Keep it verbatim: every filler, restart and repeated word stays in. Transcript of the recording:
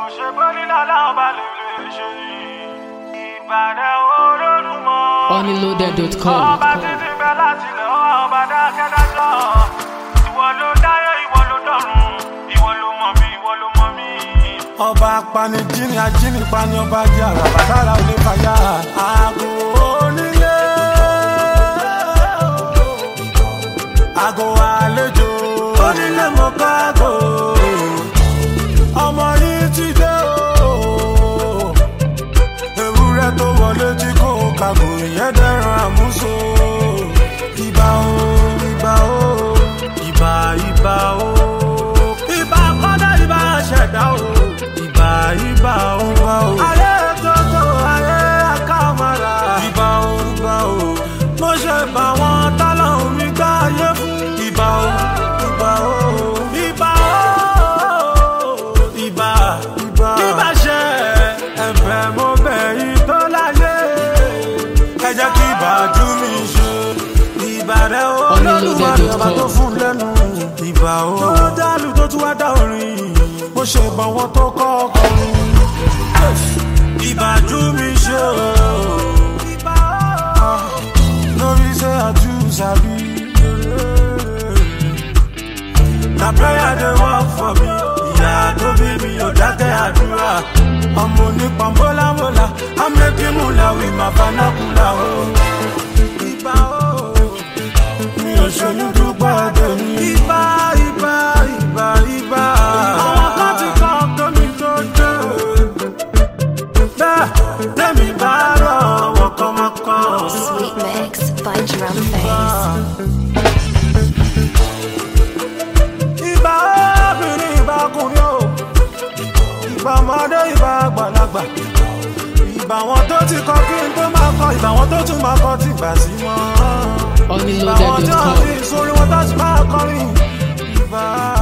Onlyloaded dot com. Ọba apanijini ajínigbani ọba jẹ́ àràbà lára olè fàyà. Àgò onílé, àgò àlejò, onílé mo kọ́ àgò. Ọmọ yìí ti dé o, ewúrẹ́ tó wọlé tí kò kàgò ìyẹn dẹ̀rùn àmúso. Ìbà o, ìbà o, ìbà ìbà o, ìbà kọ́dá ìbà ṣẹ̀dá o. Ìbà o, ìbà o, ayé tótó, ayé àkàmàrà. Ìbà o, ìbà o, mo ṣe bá wọn tọ́lọ́hun mi gbá ayé fún. Ìbà o, ìbà o, ìbà o, ìbà, ìbà, ìbà ṣe ẹ̀bẹ̀ mo bẹ̀ yín tó láyé. Ẹ jẹ́ kí ìbàjú mi ṣe. Ìbà rẹ̀ o, Olódùmarè ọba tó fún lẹ́nu. Ìbà o, tó dálù tó tún wá dá orin. Mo ṣe bá wọn tó kọ́ ọkùnrin. Ìbàjú mi ṣe o. No be say I too sabi. Na prayer dey work for me. Ìyá tó bí mi ò dákẹ́ àdúrà. Ọmọ onípa mọ́lámọ́lá, amẹ́kímúlá wí máa fanákúlá o. Ìbà o, mi ò ṣoyún dúpọ̀ tèmi. Ìbà ìbà ìbà ìbà. Àwọn kan ti kọ́ ọkọ mi tó dé. Tẹ́mi bá rọ̀ wọ́kọ́mọ́kọ́. Sweet mix by Drum Face. Ìbà obìnrin, ìbà ọkùnrin o. Ìbà ọmọdé, ìbà àgbàlagbà. Ìbà wọn tó ti kọ kí n tó máa kọ. Ìbà wọn tó tún máa kọ tí ìgbà sí mọ́. Ìbà wọn tí wọ́n fi sórí wọn tó ti máa kọrin. Ìbà.